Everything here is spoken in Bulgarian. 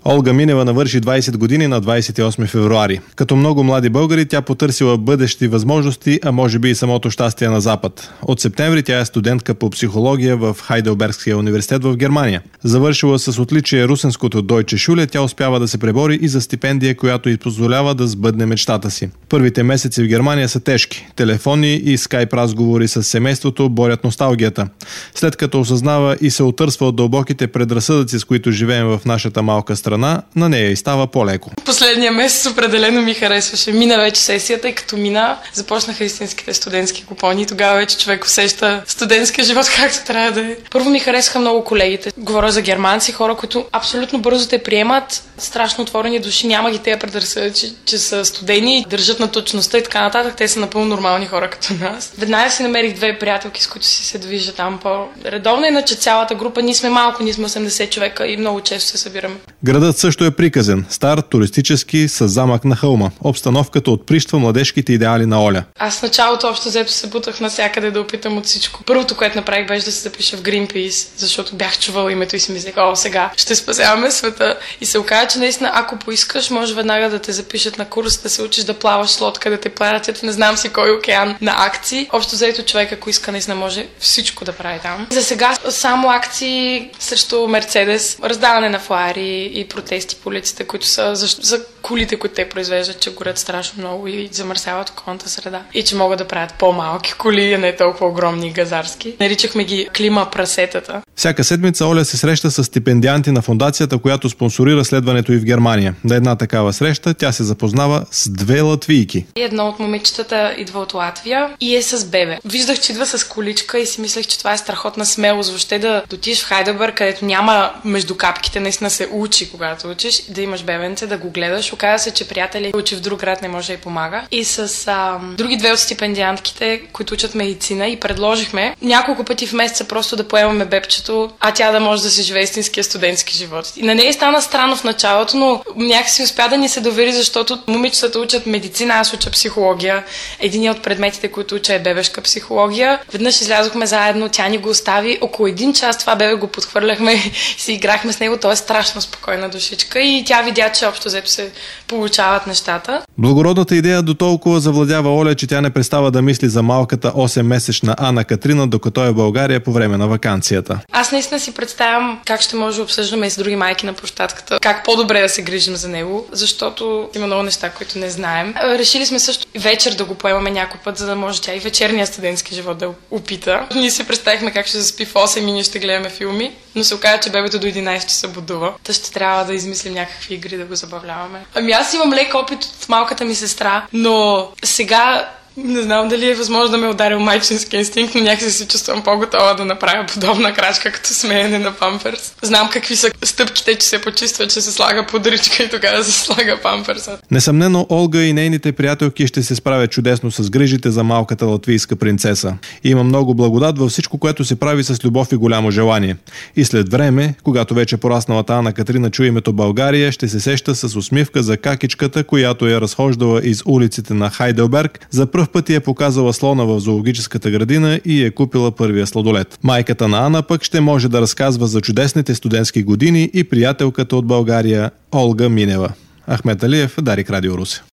Олга Минева навърши 20 години на 28 февруари. Като много млади българи, тя потърсила бъдещи възможности, а може би и самото щастие на Запад. От септември тя е студентка по психология в Хайделбергския университет в Германия. Завършила с отличие русенското Deutsche Schule, тя успява да се пребори и за стипендия, която й позволява да сбъдне мечтата си. Първите месеци в Германия са тежки. Телефони и скайп разговори с семейството борят носталгията. След като осъзнава и се отърсва от дълбоките предразсъдъци, с които живеем в нашата малка страна, на нея и става по-леко. Последния месец определено ми харесваше. Мина вече сесията и като мина, започнаха истинските студентски купони и тогава вече човек усеща студентския живот както трябва да е. Първо ми харесаха много колегите. Говоря за германци, хора, които абсолютно бързо те приемат, страшно отворени души, няма ги тези предразсъдъци, че са студени, държат на точността и така нататък. Те са напълно нормални хора като нас. Веднага си намерих две приятелки, с които си се движа там по-редовно, иначе цялата група, ние сме малко, ние сме 80 човека и много често се събираме. Градът също е приказен, стар, туристически, с замък на хълма. Обстановката отприщва младежките идеали на Оля. Аз в началото общо взето се бутах навсякъде да опитам от всичко. Първото, което направих, беше да се запиша в Greenpeace, защото бях чувала името и си мислех, сега ще спасяваме света. И се оказа, че наистина, ако поискаш, може веднага да те запишат на курс, да се учиш да плаваш с лодка, да те пратят не знам си кой океан на акции. Общо взето човек, ако иска, наистина може всичко да прави там. За сега само акции срещу Мерцедес, раздаване на флаери и протести по улиците, които са за колите, които те произвеждат, че горят страшно много и замърсяват околната среда. И че могат да правят по-малки коли, а не толкова огромни и газарски. Наричахме ги клима прасетата. Всяка седмица Оля се среща с стипендианти на фондацията, която спонсорира следването и в Германия. На една такава среща тя се запознава с две латвийки. Едно от момичетата идва от Латвия и е с бебе. Виждах, че идва с количка и си мислех, че това е страхотна смелост. Въобще да отидеш в Хайделберг, където няма между капките, наистина се учи, когато учиш, да имаш бебенце, да го гледаш. Оказа се, че приятели учи в друг град, не може да й помага. И с други две от стипендиантките, които учат медицина, и предложихме няколко пъти в месеца просто да поемаме бебчето, а тя да може да се живее истинския студентски живот. И на нея стана странно в началото, но някакси успя да ни се довери, защото момичетата учат медицина, аз уча психология. Единият от предметите, които уча, е бебешка психология. Веднъж излязохме заедно, тя ни го остави. Около един час това бебе го подхвърляхме, си играхме с него, той е страшно спокойна душичка и тя видя, че общо взето се получават нещата. Благородната идея до толкова завладява Оля, че тя не престава да мисли за малката 8-месечна Ана Катрина, докато е в България по време на ваканцията. Аз наистина си представям как ще може да обсъждаме и с други майки на площадката, как по-добре да се грижим за него, защото има много неща, които не знаем. Решили сме също вечер да го поемаме някой път, за да може тя и вечерния студентски живот да опита. Ние си представихме как ще заспи в 8 и ние ще гледаме филми, но се оказа, че бебето до 11 часа будува. Та ще трябва да измислим някакви игри да го забавляваме. Аз имам лек опит от малката ми сестра, но сега не знам дали е възможно да ме ударил майчински инстинкт, но някакси се чувствам по-готова да направя подобна крачка, като смеене на памперс. Знам какви са стъпките, че се почиства, че се слага пудричка и тогава се слага памперса. Несъмнено Олга и нейните приятелки ще се справят чудесно с грижите за малката латвийска принцеса. Има много благодат във всичко, което се прави с любов и голямо желание. И след време, когато вече порасналата Ана Катрина чуе името България, ще се сеща с усмивка за какичката, която я разхождала из улиците на Хайделберг. За пръв път я е показала слона в зоологическата градина и е купила първия сладолед. Майката на Ана пък ще може да разказва за чудесните студентски години и приятелката от България Олга Минева. Ахмед Алиев, Дарик, Радио Русе.